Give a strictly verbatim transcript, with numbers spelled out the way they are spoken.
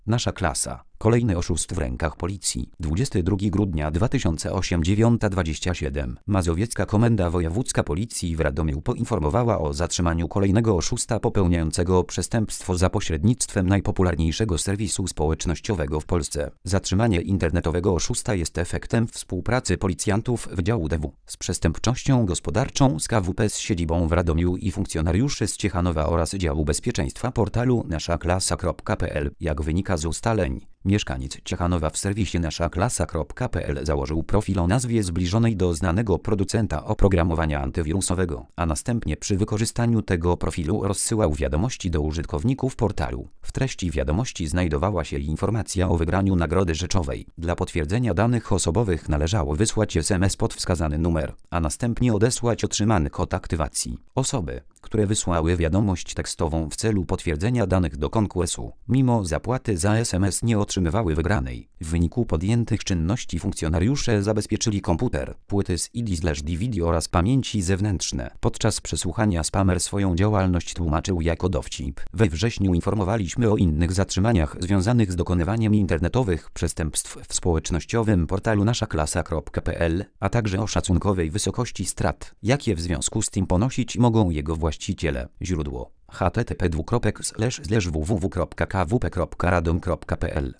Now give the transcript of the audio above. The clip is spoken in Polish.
Nasza klasa. Kolejny oszust w rękach policji. dwudziestego drugiego grudnia dwa tysiące ósmego dziewiąta dwadzieścia siedem. Mazowiecka Komenda Wojewódzka Policji w Radomiu poinformowała o zatrzymaniu kolejnego oszusta popełniającego przestępstwo za pośrednictwem najpopularniejszego serwisu społecznościowego w Polsce. Zatrzymanie internetowego oszusta jest efektem współpracy policjantów Wydziału D W z przestępczością gospodarczą z K W P z siedzibą w Radomiu i funkcjonariuszy z Ciechanowa oraz działu bezpieczeństwa portalu nasza klasa kropka p l. Jak wynika z ustaleń, mieszkaniec Ciechanowa w serwisie nasza klasa kropka p l założył profil o nazwie zbliżonej do znanego producenta oprogramowania antywirusowego, a następnie przy wykorzystaniu tego profilu rozsyłał wiadomości do użytkowników portalu. W treści wiadomości znajdowała się informacja o wygraniu nagrody rzeczowej. Dla potwierdzenia danych osobowych należało wysłać es em es pod wskazany numer, a następnie odesłać otrzymany kod aktywacji. Osoby, które wysłały wiadomość tekstową w celu potwierdzenia danych do konkursu, mimo zapłaty za es em es nie otrzymywały wygranej. W wyniku podjętych czynności funkcjonariusze zabezpieczyli komputer, płyty z C D V D oraz pamięci zewnętrzne. Podczas przesłuchania spamer swoją działalność tłumaczył jako dowcip. We wrześniu informowaliśmy o innych zatrzymaniach związanych z dokonywaniem internetowych przestępstw w społecznościowym portalu nasza klasa kropka p l, a także o szacunkowej wysokości strat, jakie w związku z tym ponosić mogą jego właściciele. Źródło: h t t p dwukropek slash slash w w w kropka k w p kropka radom kropka p l